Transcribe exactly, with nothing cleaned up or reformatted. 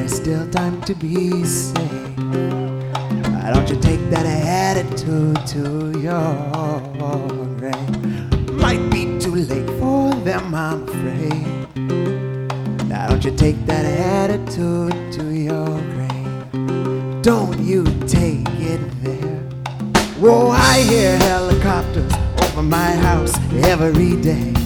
there's still time to be saved. Why don't you take that attitude to your grave? Might be too late for them, I'm afraid. Why don't you take that attitude to your grave? Don't you take it there. Whoa, I hear helicopters over my house every day.